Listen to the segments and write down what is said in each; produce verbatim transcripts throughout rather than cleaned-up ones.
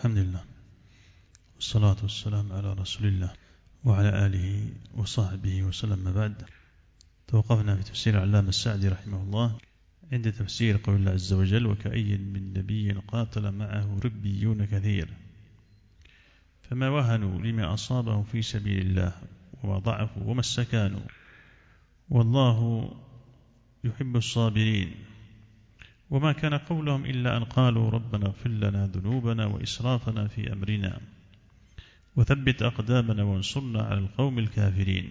الحمد لله والصلاة والسلام على رسول الله وعلى آله وصحبه وسلم. ما بعد، توقفنا في تفسير العلامة السعدي رحمه الله عند تفسير قول الله عز وجل: وكأي من نبي قاتل معه ربيون كثير فما وهنوا لما أصابهم في سبيل الله وما ضعفوا وما استكانوا والله يحب الصابرين. وما كان قولهم إلا أن قالوا ربنا اغفر لنا ذنوبنا وإسرافنا في أمرنا وثبت أقدامنا وانصرنا على القوم الكافرين.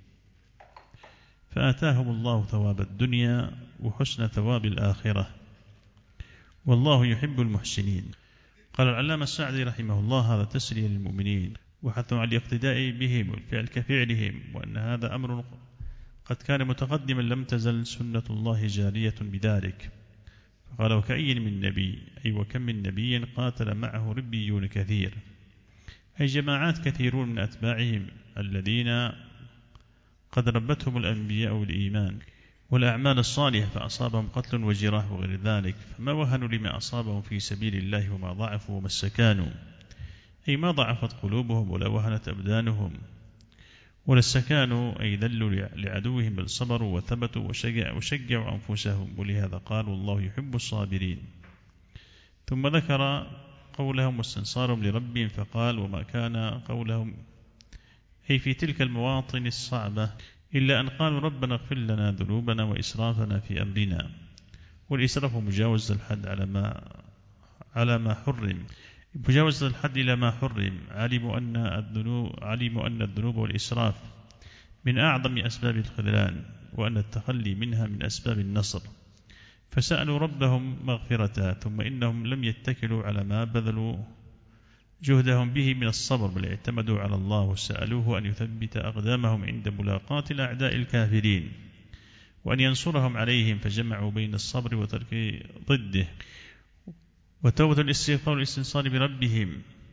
فآتاهم الله ثواب الدنيا وحسن ثواب الآخرة والله يحب المحسنين. قال العلامة السعدي رحمه الله: هذا تسلية للمؤمنين وحثهم على الاقتداء بهم والفعل كفعلهم، وأن هذا أمر قد كان متقدما لم تزل سنة الله جارية بذلك. فقال: وكأي من نبي، أي وكم من نبي قاتل معه ربيون كثير، أي جماعات كثيرون من أتباعهم الذين قد ربتهم الأنبياء والإيمان والأعمال الصالحة فأصابهم قتل وجراح وغير ذلك، فما وهنوا لما أصابهم في سبيل الله وما ضعفوا وما استكانوا، أي ما ضعفت قلوبهم ولا وهنت أبدانهم ولا استكانوا، أي ذلوا لعدوهم بل صبروا وثبتوا وشجعوا, وشجعوا أنفسهم. ولهذا قال: والله يحب الصابرين. ثم ذكر قولهم واستنصارهم لربهم فقال: وما كان قولهم أي في تلك المواطن الصعبة إلا أن قالوا ربنا اغفر لنا ذنوبنا وإسرافنا في أمرنا. والإسراف مجاوزة الحد على ما على ما حرم، مجاوزة الحد إلى ما حرم. علموا أن الذنوب علموا أن الذنوب والإسراف من أعظم أسباب الخذلان، وأن التخلي منها من أسباب النصر، فسألوا ربهم مغفرة. ثم إنهم لم يتكلوا على ما بذلوا جهدهم به من الصبر، بل اعتمدوا على الله وسألوه أن يثبت أقدامهم عند ملاقاة الأعداء الكافرين وأن ينصرهم عليهم، فجمعوا بين الصبر وترك ضده وتوبة الاستغفار والاستنصار بربهم.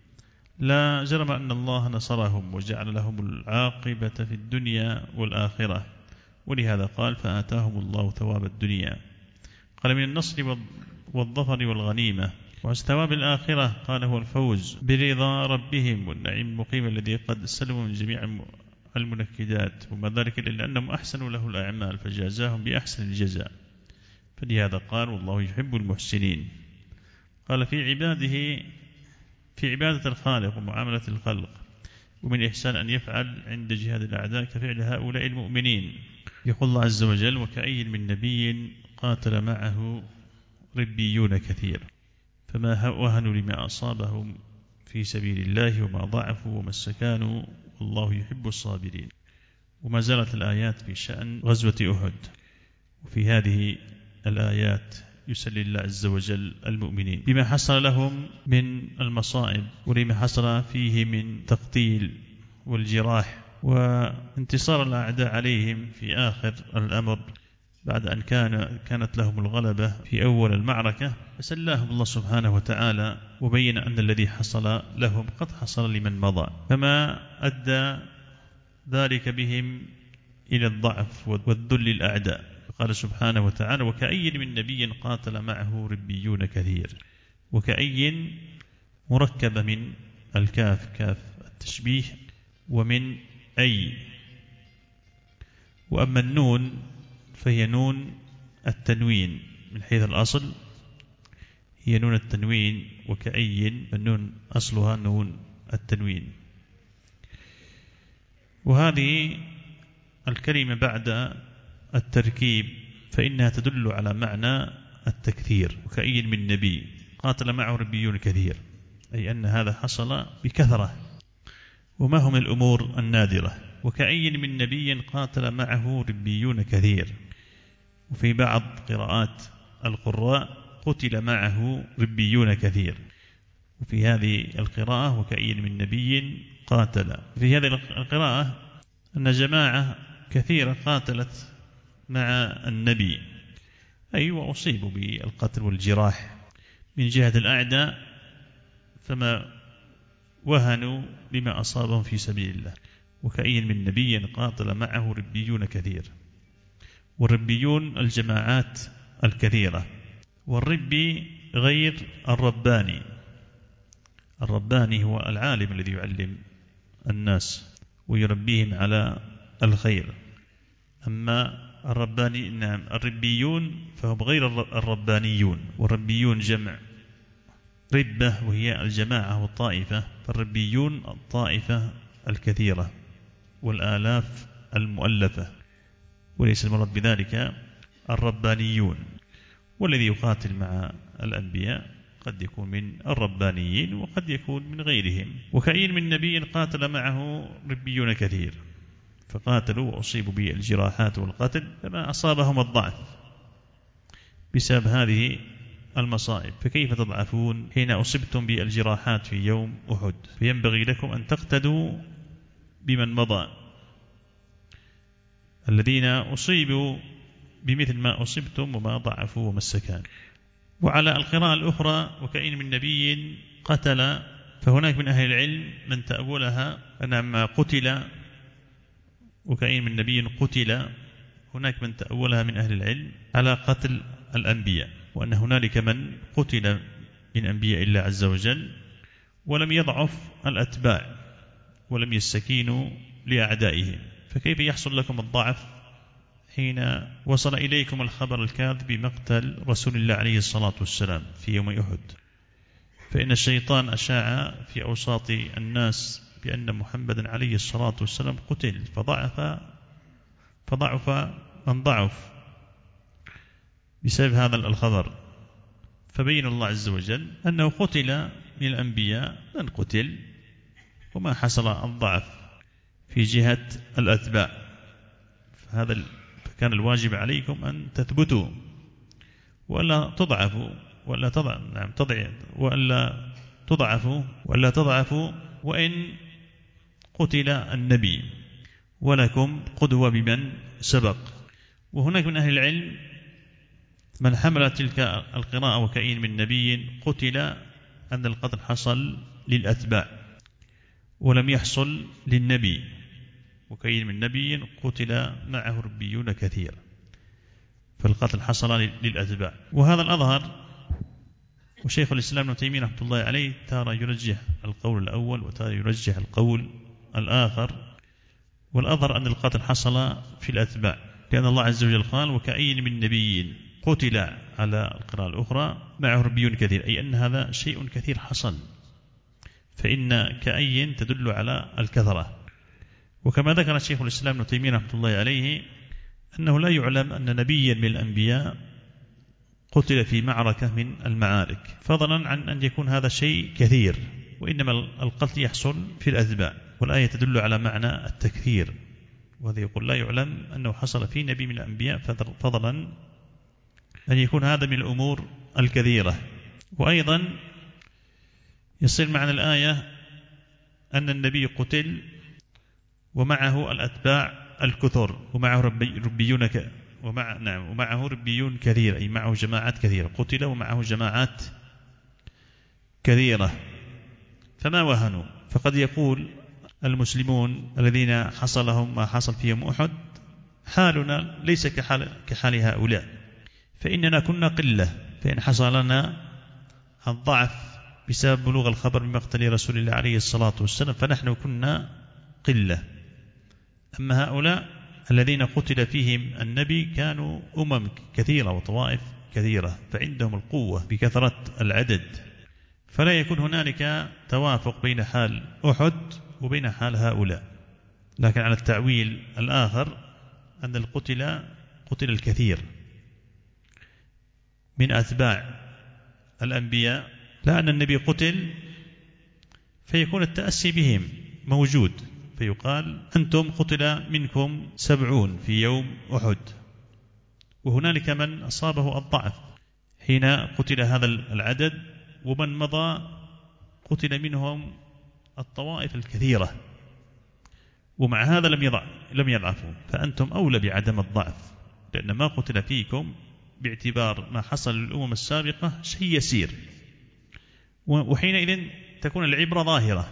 لا جرم أن الله نصرهم وجعل لهم العاقبة في الدنيا والآخرة. ولهذا قال: فآتاهم الله ثواب الدنيا، قال من النصر والظفر والغنيمة، وثواب الآخرة قال هو الفوز برضا ربهم والنعيم المقيم الذي قد سلموا من جميع المنكدات، وما ذلك إلا أنهم أحسنوا له الأعمال فجازاهم بأحسن الجزاء. فلهذا قال: والله يحب المحسنين. قال: في عباده في عبادة الخالق ومعاملة الخلق، ومن إحسان أن يفعل عند جهاد الأعداء كفعل هؤلاء المؤمنين. يقول الله عز وجل: وكأي من نبي قاتل معه ربيون كثير فما وهنوا لما أصابهم في سبيل الله وما ضعفوا وما استكانوا والله يحب الصابرين. وما زالت الآيات في شأن غزوة أحد، وفي هذه الآيات يسلي الله عز وجل المؤمنين بما حصل لهم من المصائب ولما حصل فيه من تقتيل والجراح وانتصار الأعداء عليهم في آخر الأمر، بعد أن كان كانت لهم الغلبة في أول المعركة، فسلاهم الله سبحانه وتعالى وبين أن الذي حصل لهم قد حصل لمن مضى، فما أدى ذلك بهم إلى الضعف والذل الأعداء. قال سبحانه وتعالى: وكأي من نبي قاتل معه ربيون كثير. وكأي مركبة من الكاف، كاف التشبيه، ومن أي. وأما النون فهي نون التنوين من حيث الأصل، هي نون التنوين. وكأي النون أصلها نون التنوين. وهذه الكلمة بعد التركيب فإنها تدل على معنى التكثير. وكأي من نبي قاتل معه ربيون كثير، أي أن هذا حصل بكثرة وما هم الأمور النادرة. وكأي من نبي قاتل معه ربيون كثير. وفي بعض قراءات القراء قتل معه ربيون كثير. وفي هذه القراءة وكأي من نبي قاتل. في هذه القراءة أن جماعة كثيرة قاتلت مع النبي، أي وأصيبوا بالقتل والجراح من جهة الأعداء، فما وهنوا بما أصابهم في سبيل الله. وكأي من نبي قاتل معه ربيون كثير. والربيون الجماعات الكثيرة، والربي غير الرباني. الرباني هو العالم الذي يعلم الناس ويربيهم على الخير. أما الرباني نعم الربيون فهم غير الربانيون، والربيون جمع ربة وهي الجماعة والطائفة، فالربيون الطائفة الكثيرة والآلاف المؤلفة، وليس المراد بذلك الربانيون. والذي يقاتل مع الأنبياء قد يكون من الربانيين وقد يكون من غيرهم. وكأين من نبي قاتل معه ربيون كثير فقاتلوا وأصيبوا بالجراحات والقتل، فما أصابهم الضعف بسبب هذه المصائب. فكيف تضعفون حين أصبتم بالجراحات في يوم أحد؟ فينبغي لكم أن تقتدوا بمن مضى الذين أصيبوا بمثل ما أصبتم وما ضعفوا وما السكان. وعلى القراءة الأخرى وكأين من نبي قتل، فهناك من أهل العلم من تأولها أنما قتل وكأين من نبي قتل، هناك من تأولها من أهل العلم على قتل الأنبياء، وأن هنالك من قتل من أنبياء الله عز وجل ولم يضعف الأتباع ولم يستكينوا لأعدائهم. فكيف يحصل لكم الضعف حين وصل إليكم الخبر الكاذب بمقتل رسول الله عليه الصلاة والسلام في يوم أحد؟ فإن الشيطان أشاع في أوساط الناس بأن محمدا عليه الصلاة والسلام قتل، فضعف فضعف من ضعف بسبب هذا الخبر. فبين الله عز وجل أنه قتل من الأنبياء من قتل، وما حصل الضعف في جهة الأتباع. فهذا كان الواجب عليكم أن تثبتوا ولا تضعفوا ولا تضع نعم تضع ولا تضعفوا ولا تضعفوا وإن قتل النبي، ولكم قدوة بمن سبق. وهناك من أهل العلم من حمل تلك القراءة وكأين من نبي قتل أن القتل حصل للأتباع ولم يحصل للنبي، وكأين من نبي قتل معه ربيون كثير، فالقتل حصل للأتباع. وهذا الأظهر. وشيخ الإسلام ابن تيمية رحمة الله عليه تارى يرجح القول الأول وتارى يرجح القول الآخر، والأظهر أن القتل حصل في الأتباع، لأن الله عز وجل قال وكأين من نبي قتل على القراءة الأخرى معه ربيون كثير، أي أن هذا شيء كثير حصل، فإن كأين تدل على الكثرة. وكما ذكر الشيخ الإسلام ابن تيمية رحمة الله عليه أنه لا يعلم أن نبيا من الأنبياء قتل في معركة من المعارك، فضلا عن أن يكون هذا شيء كثير، وإنما القتل يحصل في الأتباع، والآية تدل على معنى التكثير. وهذا يقول لا يعلم أنه حصل في نبي من الأنبياء، فضلا أن يكون هذا من الأمور الكثيرة. وأيضا يصير معنى الآية أن النبي قتل ومعه الأتباع الكثر ومعه ربي ربيون ك ومع نعم ومعه ربيون كثير، أي معه جماعات كثيرة، قتل ومعه جماعات كثيرة. فما وهنوا، فقد يقول المسلمون الذين حصلهم ما حصل في يوم أحد حالنا ليس كحال, كحال هؤلاء، فإننا كنا قلة، فإن حصل لنا الضعف بسبب بلوغ الخبر بمقتل رسول الله عليه الصلاة والسلام فنحن كنا قلة. أما هؤلاء الذين قتل فيهم النبي كانوا أمم كثيرة وطوائف كثيرة، فعندهم القوة بكثرة العدد، فلا يكون هنالك توافق بين حال أحد وبين حال هؤلاء. لكن على التعويل الآخر أن القتل قتل الكثير من أتباع الأنبياء، لا أن النبي قتل فيكون التأسي بهم موجود، فيقال أنتم قتل منكم سبعون في يوم أحد، وهنالك من أصابه الضعف حين قتل هذا العدد، ومن مضى قتل منهم الطوائف الكثيرة، ومع هذا لم يضع لم يضعفوا، فأنتم أولى بعدم الضعف، لأن ما قتل فيكم باعتبار ما حصل للأمم السابقة شيء يسير، وحينئذ تكون العبرة ظاهرة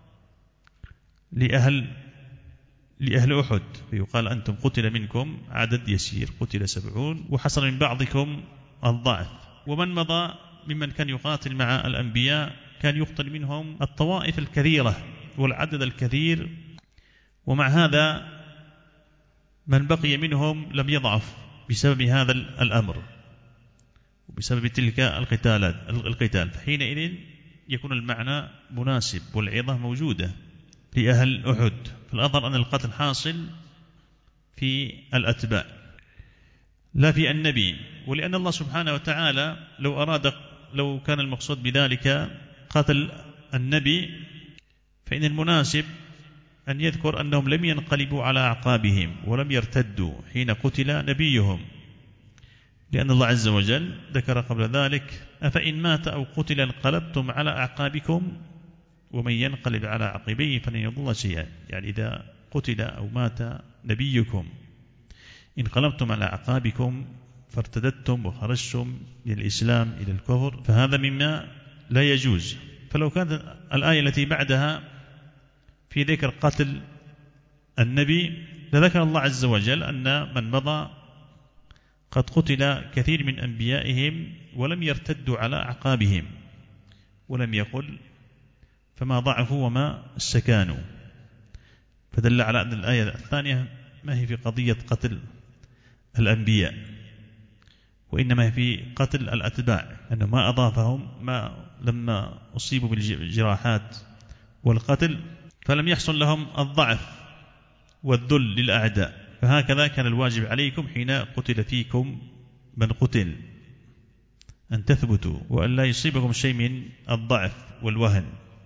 لأهل لأهل أحد، فيقال أنتم قتل منكم عدد يسير، قتل سبعون وحصل من بعضكم الضعف، ومن مضى ممن كان يقاتل مع الأنبياء كان يقتل منهم الطوائف الكثيرة والعدد الكثير، ومع هذا من بقي منهم لم يضعف بسبب هذا الأمر وبسبب تلك القتالات القتال. فحينئذ يكون المعنى مناسب والعظة موجودة لأهل أحد. فالأظهر أن القتل حاصل في الأتباع لا في النبي، ولأن الله سبحانه وتعالى لو أراد لو كان المقصود بذلك قتل النبي فإن المناسب أن يذكر أنهم لم ينقلبوا على أعقابهم ولم يرتدوا حين قتل نبيهم، لأن الله عز وجل ذكر قبل ذلك: أفإن مات أو قتل انقلبتم على أعقابكم ومن ينقلب على عقبيه فلن يضل شيئا. يعني إذا قتل أو مات نبيكم انقلبتم على أعقابكم فارتدتم وخرجتم من الإسلام إلى الكفر، فهذا مما لا يجوز. فلو كانت الآية التي بعدها في ذكر قتل النبي لذكر الله عز وجل أن من مضى قد قتل كثير من أنبيائهم ولم يرتدوا على أعقابهم، ولم يقل فما ضعفوا وما استكانوا، فدل على أن الآية الثانية ما هي في قضية قتل الأنبياء، وإنما هي في قتل الأتباع، أنه ما أضافهم ما لما أصيبوا بالجراحات والقتل فلم يحصل لهم الضعف والذل للأعداء. فهكذا كان الواجب عليكم حين قتل فيكم من قتل أن تثبتوا وأن لا يصيبكم شيء من الضعف والوهن.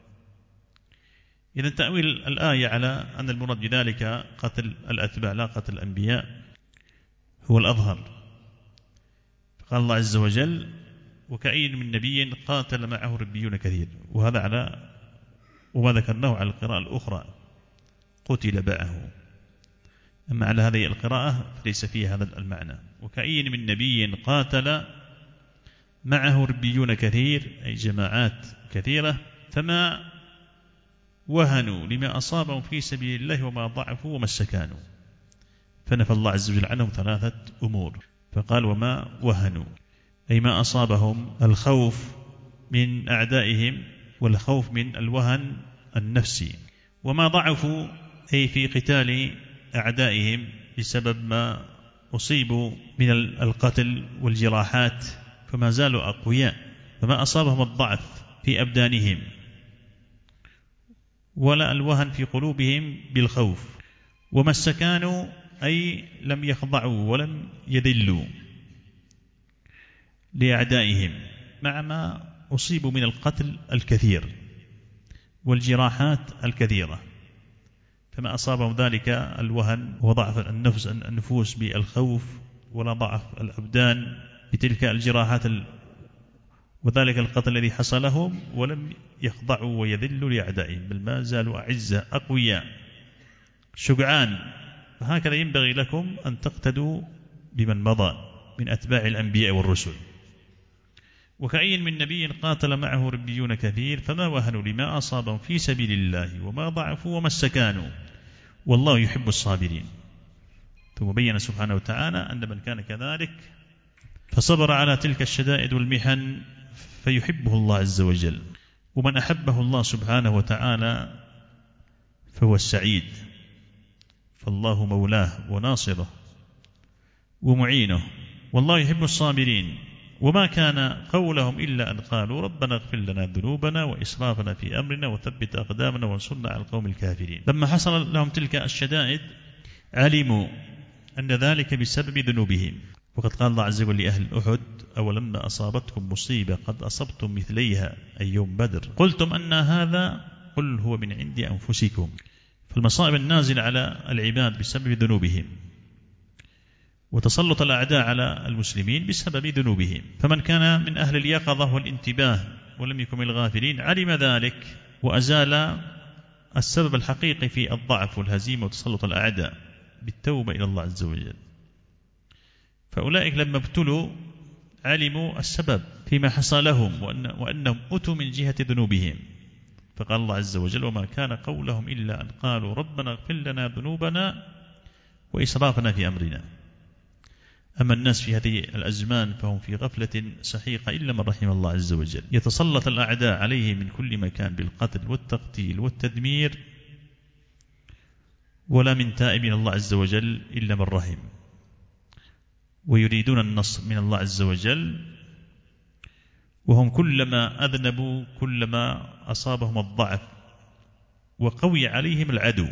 إذن تأويل الآية على أن المراد بذلك قتل الأتباع لا قتل الأنبياء هو الأظهر. قال الله عز وجل: وكأين من نبي قاتل معه ربيون كثير، وهذا على وما ذكرناه على القراءة الأخرى قتل معه، أما على هذه القراءة فليس فيها هذا المعنى. وكأين من نبي قاتل معه ربيون كثير أي جماعات كثيرة فما وهنوا لما أصابهم في سبيل الله وما ضعفوا وما استكانوا. فنفى الله عز وجل عنهم ثلاثة أمور، فقال وما وهنوا أي ما أصابهم الخوف من أعدائهم والخوف من الوهن النفسي، وما ضعفوا أي في قتال أعدائهم بسبب ما أصيبوا من القتل والجراحات فما زالوا أقوياء، فما أصابهم الضعف في أبدانهم ولا الوهن في قلوبهم بالخوف، وما استكانوا أي لم يخضعوا ولم يذلوا لأعدائهم مع ما أصيبوا من القتل الكثير والجراحات الكثيرة، فما أصابهم ذلك الوهن وضعف النفس النفوس بالخوف ولا ضعف الأبدان بتلك الجراحات وذلك القتل الذي حصل لهم، ولم يخضعوا ويذلوا لأعدائهم بل ما زالوا أعزة أقوياء شجعان. فهكذا ينبغي لكم أن تقتدوا بمن مضى من أتباع الأنبياء والرسل. وكأين من نبي قاتل معه ربيون كثير فما وهنوا لما أصابهم في سبيل الله وما ضعفوا وما استكانوا والله يحب الصابرين. ثم بين سبحانه وتعالى أن من كان كذلك فصبر على تلك الشدائد والمحن فيحبه الله عز وجل، ومن أحبه الله سبحانه وتعالى فهو السعيد، فالله مولاه وناصره ومعينه، والله يحب الصابرين. وما كان قولهم إلا أن قالوا ربنا اغفر لنا ذنوبنا وإسرافنا في أمرنا وثبت أقدامنا وانصرنا على القوم الكافرين. لما حصل لهم تلك الشدائد علموا أن ذلك بسبب ذنوبهم، وقد قال الله عز وجل لأهل أحد أولما أصابتكم مصيبة قد أصبتم مثليها أي يوم بدر قلتم أن هذا قل هو من عند أنفسكم. فالمصائب النازل على العباد بسبب ذنوبهم، وتسلط الأعداء على المسلمين بسبب ذنوبهم. فمن كان من أهل اليقظة والانتباه ولم يكن من الغافلين علم ذلك وأزال السبب الحقيقي في الضعف والهزيمة وتسلط الأعداء بالتوبة إلى الله عز وجل. فأولئك لما ابتلوا علموا السبب فيما حصل لهم وأن وأنهم أتوا من جهة ذنوبهم، فقال الله عز وجل وما كان قولهم إلا أن قالوا ربنا اغفر لنا ذنوبنا وإسرافنا في أمرنا. أما الناس في هذه الأزمان فهم في غفلة سحيقة إلا من رحم الله عز وجل. يتسلط الأعداء عليه من كل مكان بالقتل والتقتيل والتدمير، ولا من تائب من الله عز وجل إلا من رحم، ويريدون النصر من الله عز وجل، وهم كلما أذنبوا كلما أصابهم الضعف وقوي عليهم العدو.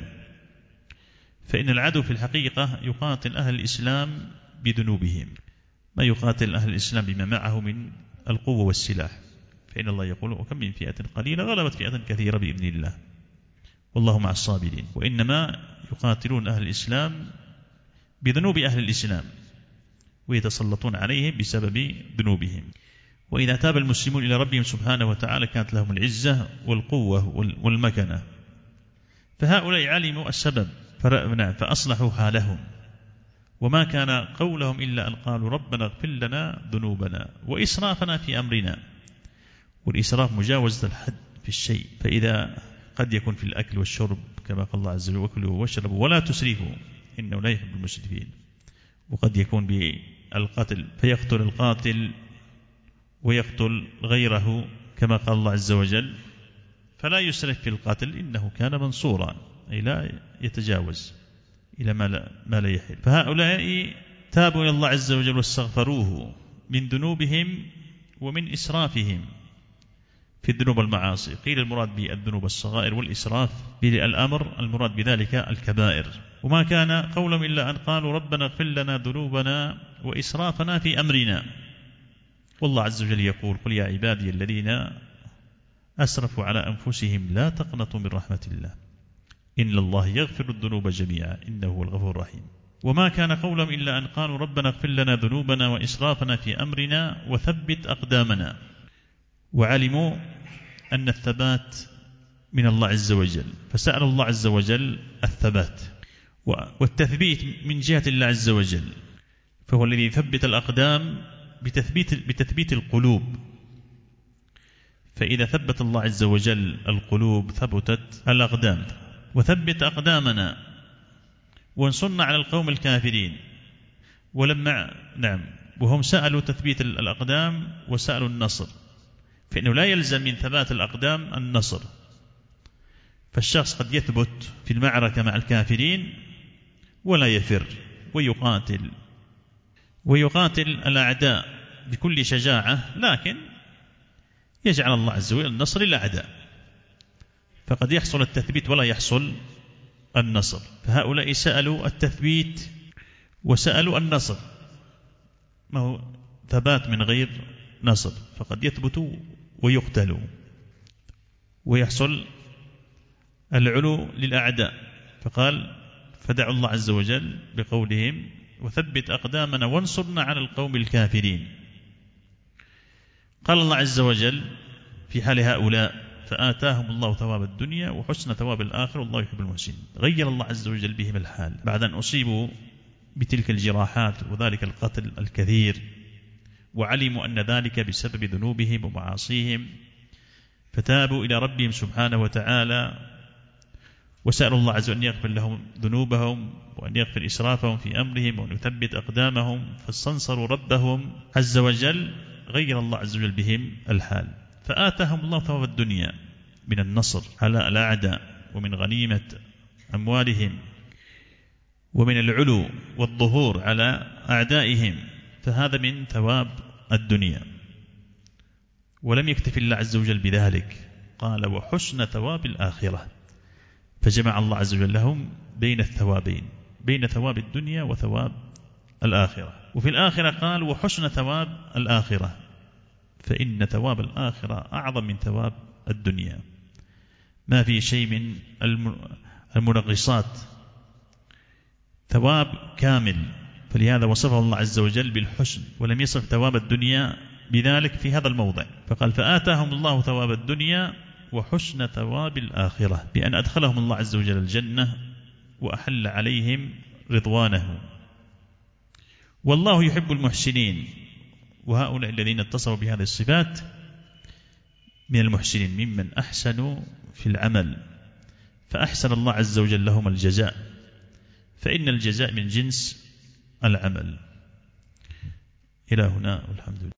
فإن العدو في الحقيقة يقاتل أهل الإسلام بذنوبهم، ما يقاتل أهل الإسلام بما معه من القوة والسلاح. فإن الله يقول: وكم من فئة قليلة غلبت فئة كثيرة بإذن الله والله مع الصابرين. وإنما يقاتلون أهل الإسلام بذنوب أهل الإسلام، ويتسلطون عليهم بسبب ذنوبهم. وإذا تاب المسلمون إلى ربهم سبحانه وتعالى كانت لهم العزة والقوة والمكنة. فهؤلاء علموا السبب فأصلحوا حالهم، وما كان قولهم إلا أن قالوا: ربنا اغفر لنا ذنوبنا وإسرافنا في أمرنا. والإسراف مجاوزة الحد في الشيء، فإذا قد يكون في الأكل والشرب كما قال الله عز وجل: وكلوا واشربوا ولا تسرفوا إنه لا يحب المسرفين. وقد يكون بالقتل فيقتل القاتل ويقتل غيره كما قال الله عز وجل: فلا يسرف في القتل إنه كان منصورا، أي لا يتجاوز إلى ما لا, ما لا يحل. فهؤلاء تابوا إلى الله عز وجل واستغفروه من ذنوبهم ومن إسرافهم في الذنوب والمعاصي. قيل المراد بالذنوب الصغائر والإسراف بالأمر المراد بذلك الكبائر. وما كان قولهم إلا أن قالوا: ربنا اغفر لنا ذنوبنا وإسرافنا في أمرنا. والله عز وجل يقول: قل يا عبادي الذين أسرفوا على أنفسهم لا تقنطوا من رحمة الله إن الله يغفر الذنوب جميعا إنه هو الغفور الرحيم. وما كان قولهم إلا أن قالوا: ربنا اغفر لنا ذنوبنا وإسرافنا في أمرنا وثبت أقدامنا. وعلموا أن الثبات من الله عز وجل، فسأل الله عز وجل الثبات والتثبيت من جهة الله عز وجل، فهو الذي يثبت الأقدام بتثبيت, بتثبيت القلوب. فإذا ثبت الله عز وجل القلوب ثبتت الأقدام. وثبت أقدامنا وانصرنا على القوم الكافرين. ولما نعم وهم سألوا تثبيت الأقدام وسألوا النصر، فإنه لا يلزم من ثبات الأقدام النصر. فالشخص قد يثبت في المعركة مع الكافرين ولا يفر ويقاتل ويقاتل الأعداء بكل شجاعة، لكن يجعل الله عز وجل النصر للأعداء، فقد يحصل التثبيت ولا يحصل النصر. فهؤلاء سألوا التثبيت وسألوا النصر، ما هو ثبات من غير نصر، فقد يثبتوا ويقتلوا ويحصل العلو للأعداء. فقال: فدعوا الله عز وجل بقولهم: وثبت أقدامنا وانصرنا على القوم الكافرين. قال الله عز وجل في حال هؤلاء: فآتاهم الله ثواب الدنيا وحسن ثواب الآخرة والله يحب المحسنين. غير الله عز وجل بهم الحال بعد أن أصيبوا بتلك الجراحات وذلك القتل الكثير، وعلموا أن ذلك بسبب ذنوبهم ومعاصيهم، فتابوا إلى ربهم سبحانه وتعالى وسألوا الله عز وجل أن يغفر لهم ذنوبهم وأن يغفر إسرافهم في أمرهم وأن يثبت أقدامهم، فاستنصروا ربهم عز وجل. غير الله عز وجل بهم الحال، فآتاهم الله ثواب الدنيا من النصر على الأعداء ومن غنيمة أموالهم ومن العلو والظهور على أعدائهم، فهذا من ثواب الدنيا. ولم يكتف الله عز وجل بذلك، قال: وحسن ثواب الآخرة، فجمع الله عز وجل لهم بين الثوابين، بين ثواب الدنيا وثواب الآخرة. وفي الآخرة قال: وحسن ثواب الآخرة، فإن ثواب الآخرة أعظم من ثواب الدنيا، ما في شيء من المنغصات، ثواب كامل. فلهذا وصفه الله عز وجل بالحسن، ولم يصف ثواب الدنيا بذلك في هذا الموضع، فقال: فآتاهم الله ثواب الدنيا وحسن ثواب الآخرة، بأن أدخلهم الله عز وجل الجنة وأحل عليهم رضوانه. والله يحب المحسنين، وهؤلاء الذين اتصفوا بهذه الصفات من المحسنين ممن أحسنوا في العمل، فأحسن الله عز وجل لهم الجزاء، فإن الجزاء من جنس العمل. إلى هنا والحمد لله.